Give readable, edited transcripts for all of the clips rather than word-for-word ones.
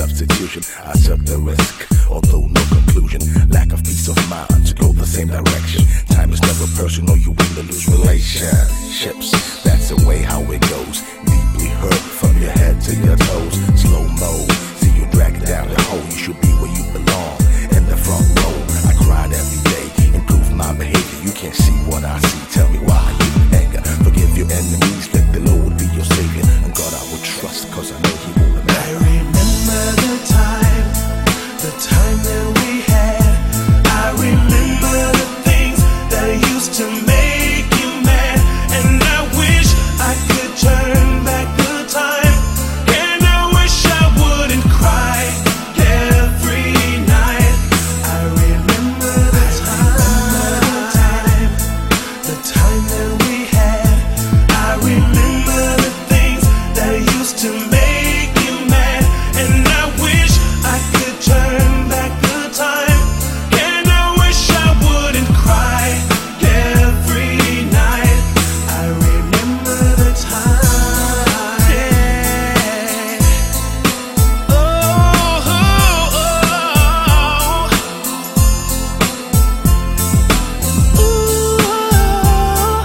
substitution. I took the risk, although no conclusion. Lack of peace of mind to go the same direction. Time is never personal, you win to lose relationships. That's the way how it goes. Deeply hurt from your head to your toes. Slow mo, see you dragging down the hole. You should be where you belong, in the front row. I cried every day, improve my behavior. You can't see what I see, tell me why you anger. Forgive your enemies, let the Lord be your savior. And God I will trust, cause I know he won't remember. I remember the time that we had. I remember the things that used to make you mad. And I wish I could turn back the time. And I wish I wouldn't cry every night. I remember the time that we had. I remember the things that used to make you mad. And I wish I could turn back the time. And I wish I wouldn't cry every night. I remember the time. Yeah. Oh, oh, oh. Ooh.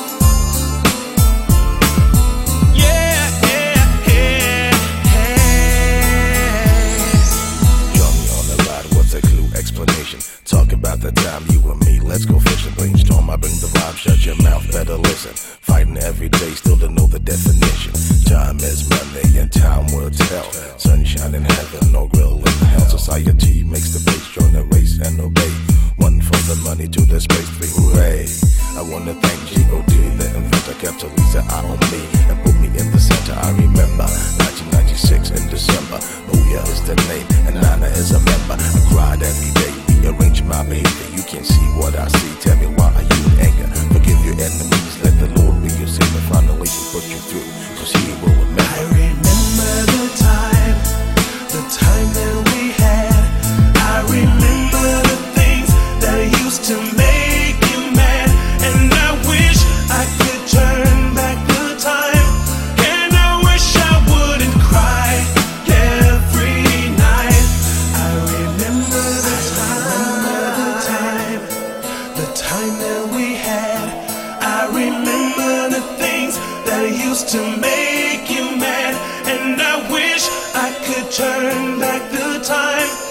Yeah, yeah, yeah, yeah. Join me on the ride, what's a clue? Explanation. Talk about the time you and me, let's go fishing. Brainstorm, I bring the vibe, shut your mouth, better listen. Fighting every day, still don't know the definition. Time is money and time will tell. Sunshine in heaven, no grill in hell. Society makes the base, join the race and obey. One for the money, two the space, three hooray. I wanna thank G.O.D, the inventor, kept Lisa eye on me and put me in the center. I remember 1996 in December. Booyah is the name and Nana is a member. I cried every day, rearrange my behavior. You can't see what I see, tell me why are you in anger. Forgive your enemies, let the Lord be your savior. Finally he put you through, cause he will remember. I remember the time that we had. I remember the things that used to make you mad. And I wish I could turn back the time. And I wish I wouldn't cry every night. I remember the time that we had. I remember the things that used to make you mad. And I wish I could turn back the time.